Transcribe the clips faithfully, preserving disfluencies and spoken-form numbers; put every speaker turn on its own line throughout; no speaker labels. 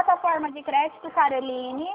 plataforma de crédito, Caroline.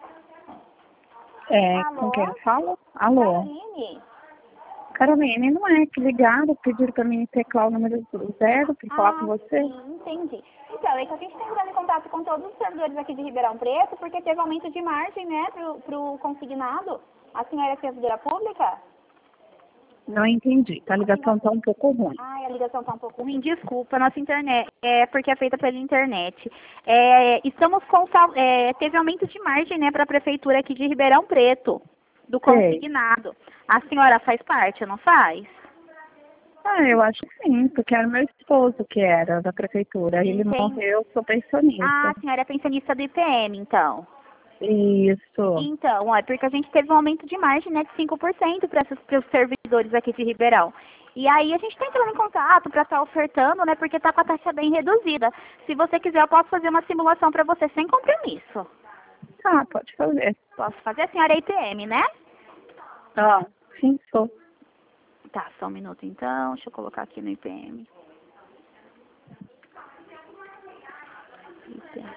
É,
Alô?
com quem eu falo? Alô?
Caroline?
Caroline, não é que ligaram, pediram pra mim teclar o número zero pra falar com
Ah,
você.
sim, entendi. Então, é que a gente está entrando em contato com todos os servidores aqui de Ribeirão Preto, porque teve aumento de margem, né, pro, pro consignado. A senhora é servidora pública?
Não entendi, tá? A ligação tá um pouco ruim.
Ai, a ligação está um pouco ruim. Desculpa, nossa internet, é porque é feita pela internet. É, estamos com, sal- é, teve aumento de margem, né, para a prefeitura aqui de Ribeirão Preto, do
Sei.
consignado. A senhora faz parte, não faz?
Ah, eu acho que sim, porque era meu esposo que era da prefeitura. Aí ele
Entendi.
morreu, sou
Ah,
pensionista.
a senhora é pensionista do I P M, então.
Isso.
Então, ó, é porque a gente teve um aumento de margem, né, de cinco por cento para os servidores aqui de Ribeirão. E aí a gente está entrando em contato para estar ofertando, né, porque está com a taxa bem reduzida. Se você quiser, eu posso fazer uma simulação para você sem compromisso.
Tá, pode fazer.
Posso fazer? A senhora é I P M, né?
Ah, sim, sou.
Tá, só um minuto então. Deixa eu colocar aqui no I P M. I P M.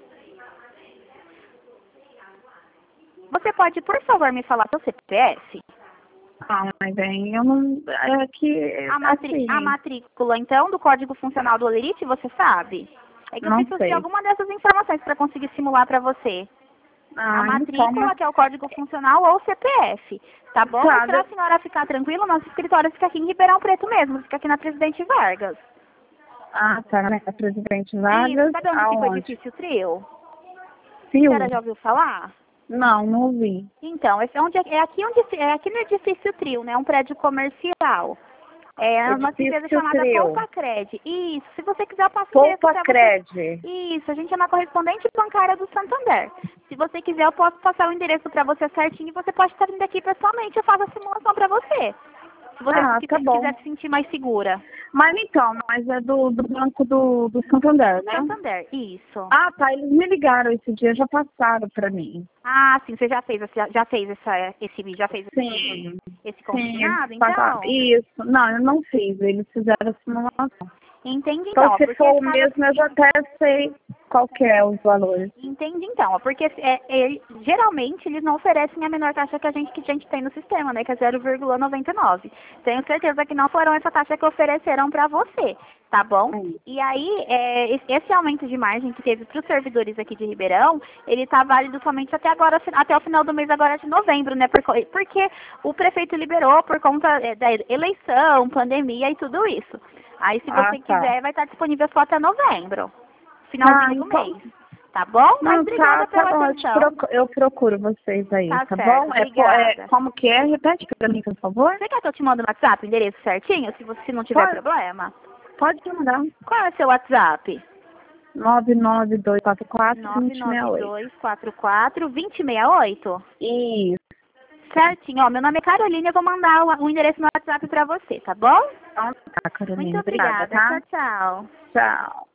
Você pode, por favor, me falar seu C P F?
Ah, mas bem, eu não... É que...
A, matri
Assim,
a matrícula, então, do Código Funcional do Olerite, você sabe? É que eu
não
preciso de
sei.
alguma dessas informações para conseguir simular para você. A
Ah, então,
matrícula,
mas...
que é o Código Funcional, ou o C P F. Tá bom?
Tá,
Mas para a
de-
senhora ficar tranquila, nosso escritório fica aqui em Ribeirão Preto mesmo. Fica aqui na Presidente Vargas.
Ah, tá, né? A Presidente
Isso.
Vargas,
Sabe onde fica o
aonde?
edifício Trio? A
Fio?
senhora já ouviu falar?
Não, não ouvi.
Então, esse é, onde, é, aqui onde, é aqui no edifício Trio, né? Um prédio comercial. É uma empresa
Edifício
chamada
Trio.
Poupa-Cred. Isso, se você quiser eu passo o endereço
Poupa
para você.
Cred.
Isso, a gente é uma correspondente bancária do Santander. Se você quiser eu posso passar o endereço para você certinho e você pode estar vindo aqui pessoalmente, eu faço a simulação para você. Se você
Ah,
quiser,
tá bom.
quiser se sentir mais segura.
Mas então, mas é do, do banco do, do Santander,
Do
né?
Santander, isso.
Ah, tá, eles me ligaram esse dia, já passaram pra mim.
Ah, sim, você já fez, esse- já fez essa, esse vídeo, já fez
Sim,
esse
sim, eles
consignado,
passaram.
então?
Isso, não, eu não fiz, eles fizeram a simulação.
Entende
Então,
então, ó,
se
porque
for o
cada
mesmo, eu já até sei qual que é os valores.
Entende então, ó, porque é, é, geralmente eles não oferecem a menor taxa que a gente que a gente tem no sistema, né, que é zero vírgula noventa e nove. Tenho certeza que não foram essa taxa que ofereceram para você, tá bom?
Hum.
E aí, é, esse esse aumento de margem que teve para os servidores aqui de Ribeirão, ele tá válido somente até agora, até o final do mês agora de novembro, né, por co- porque o prefeito liberou por conta é, da eleição, pandemia e tudo isso. Aí, se
Ah,
você
tá.
quiser, vai estar disponível só até novembro. Finalzinho
Ah,
do
então,
mês. Tá bom? Mas
não, tá,
obrigada
tá
pela
bom, eu, te
atenção.
procu- eu procuro vocês aí,
Tá
tá
certo,
bom? É, po- é,
obrigada.
como que é? Repete pra mim, por favor.
Você quer que eu te mande no WhatsApp o endereço certinho, se você se não tiver
Pode,
problema?
pode mandar.
Qual é o seu WhatsApp?
nove nove dois quatro quatro, dois
nove
zero seis
nove
oito.
dois quatro quatro, dois zero seis oito?
Isso.
Certinho, ó, meu nome é Carolina, eu vou mandar o, o endereço no WhatsApp pra você, tá bom?
Então tá,
Muito
Carolina. Obrigada,
obrigada.
tá?
Tchau, tchau.
Tchau.